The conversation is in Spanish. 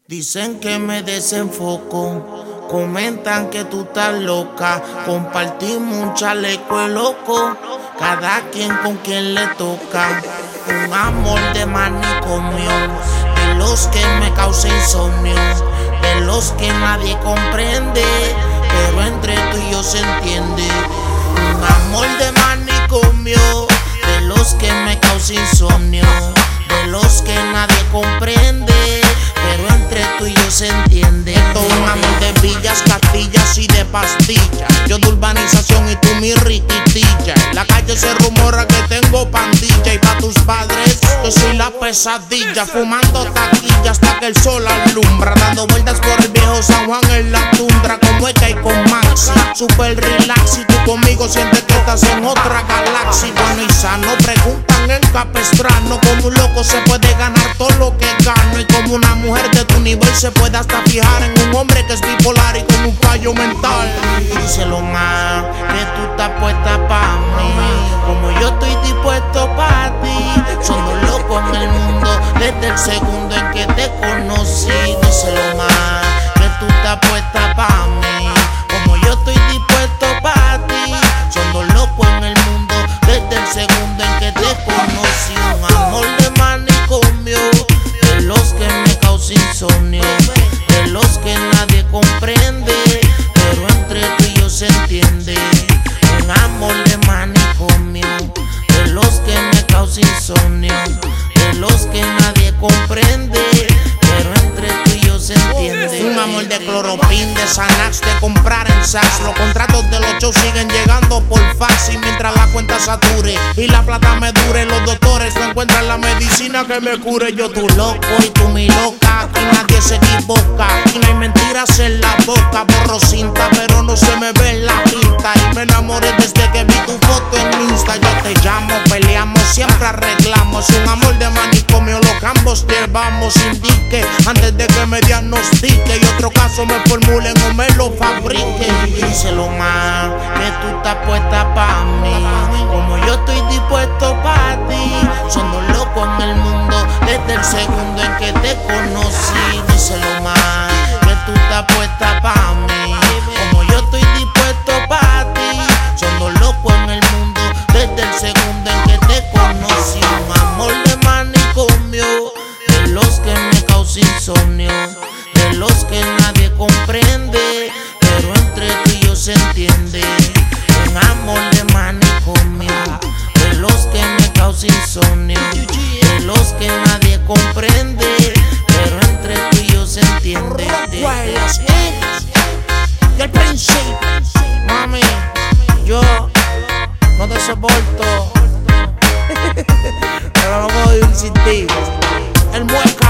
Dicen que me desenfoco, comentan que tú estás loca. Compartimos un chaleco de loco, cada quien con quien le toca. Un amor de manicomio, de los que me causa insomnio, de los que nadie comprende, pero entre tú y yo se entiende. Un amor de manicomio, de los que me causa insomnio, de los que nadie comprende, pero entre tú y yo se entiende. Esto es un amor de villas, castillas y de pastillas. Yo de urbanización y tú mi riquitilla. En la calle se rumora que tengo pandilla, y pa' tus padres yo soy la pesadilla. Fumando taquilla hasta que el sol alumbra, dando vueltas por el viejo San Juan en la tundra. Como es que hay con Maxi, super relax, y tú conmigo sientes que estás en otra galaxia. Bueno y sano, preguntan en Capestrano, como un loco se puede ganar todo lo que gano, y como una mujer de tu nivel se puede hasta fijar en un hombre que es bipolar y con un fallo mental. Díselo más, que tú estás puesta pa' mí, como yo estoy dispuesto pa' ti. Son dos locos en el mundo desde el segundo en que te conocí. Díselo más, que tú estás puesta pa' mí, como yo estoy dispuesto pa' ti. Son dos locos en el mundo desde el segundo en que te conocí. Un amor de manicomio, de los que me causa insomnio, de los que nadie comprende, pero entre tú y yo se entiende. Un amor de manicomio, de los que me causa insomnio, de los que nadie comprende, pero entre tú y yo se entiende. Un amor de cloropin, de Xanax, de comprar en Saks. Los contratos de los shows siguen llegando por fax, y mientras la cuenta sature y la plata me dure, los doctores no encuentran la medicina que me cure. Yo tu loco y tú mi loca, aquí nadie se equivoca, y no hay mentiras en la boca. Borro cinta pero no se me ve la pinta, y me enamoré desde que vi tu foto en Insta. Yo te llamo, peleamos, siempre arreglamos. Un amor de manicomio, lo que ambos llevamos. Indique antes de que me diagnostique y otro caso me formulen o me lo fabriquen. Díselo más, que tú estás puesta pa' mí, como yo estoy dispuesto pa' ti. Son dos locos en el mundo desde el segundo en que te conocí. Díselo más, que tú estás puesta pa' mí, como yo estoy dispuesto pa' ti. Son dos locos en el mundo desde el segundo en que te conocí. Un amor de manicomio, de los que me causa insomnio, de los que nadie comprende, pero entre tú y yo se entiende. Un amor de manicomio, de los que me causa insomnio, de los que nadie comprende, pero entre tú y yo se entiende. Y el príncipe, mami, yo no te soporto, pero no puedo vivir sin ti. El mueca.